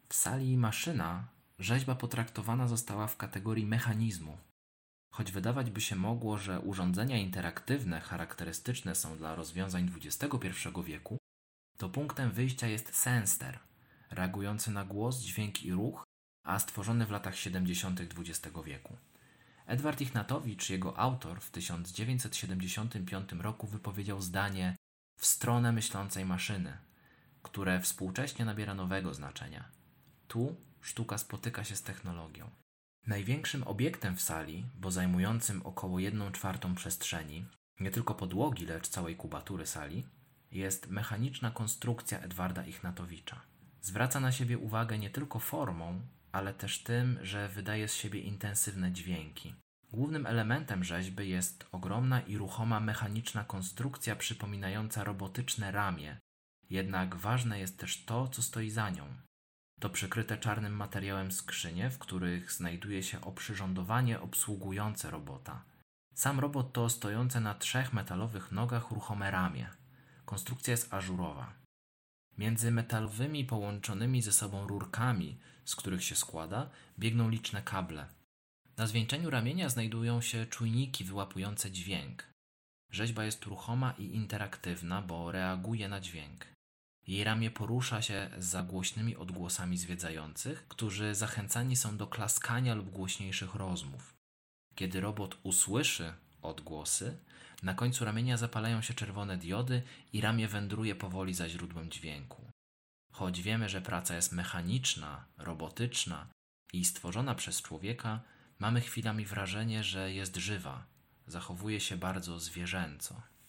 W sali maszyna rzeźba potraktowana została w kategorii mechanizmu. Choć wydawać by się mogło, że urządzenia interaktywne charakterystyczne są dla rozwiązań XXI wieku, to punktem wyjścia jest Sensor, reagujący na głos, dźwięk i ruch, a stworzony w latach 70. XX wieku. Edward Ichnatowicz, jego autor, w 1975 roku wypowiedział zdanie „w stronę myślącej maszyny”, które współcześnie nabiera nowego znaczenia. Tu sztuka spotyka się z technologią. Największym obiektem w sali, bo zajmującym około 1/4 przestrzeni, nie tylko podłogi, lecz całej kubatury sali, jest mechaniczna konstrukcja Edwarda Ichnatowicza. Zwraca na siebie uwagę nie tylko formą, ale też tym, że wydaje z siebie intensywne dźwięki. Głównym elementem rzeźby jest ogromna i ruchoma mechaniczna konstrukcja przypominająca robotyczne ramię, jednak ważne jest też to, co stoi za nią. To przykryte czarnym materiałem skrzynie, w których znajduje się oprzyrządowanie obsługujące robota. Sam robot to stojące na 3 metalowych nogach ruchome ramię. Konstrukcja jest ażurowa. Między metalowymi połączonymi ze sobą rurkami, z których się składa, biegną liczne kable. Na zwieńczeniu ramienia znajdują się czujniki wyłapujące dźwięk. Rzeźba jest ruchoma i interaktywna, bo reaguje na dźwięk. Jej ramię porusza się za głośnymi odgłosami zwiedzających, którzy zachęcani są do klaskania lub głośniejszych rozmów. Kiedy robot usłyszy odgłosy, na końcu ramienia zapalają się czerwone diody i ramię wędruje powoli za źródłem dźwięku. Choć wiemy, że praca jest mechaniczna, robotyczna i stworzona przez człowieka, mamy chwilami wrażenie, że jest żywa, zachowuje się bardzo zwierzęco.